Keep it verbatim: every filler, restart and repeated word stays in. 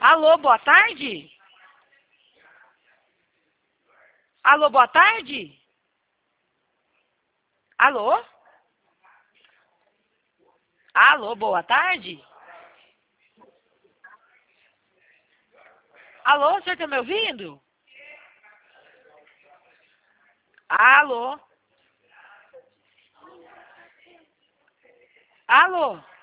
Alô, boa tarde? Alô, boa tarde? Alô? Alô, boa tarde? Alô, você tá me ouvindo? Alô? Alô?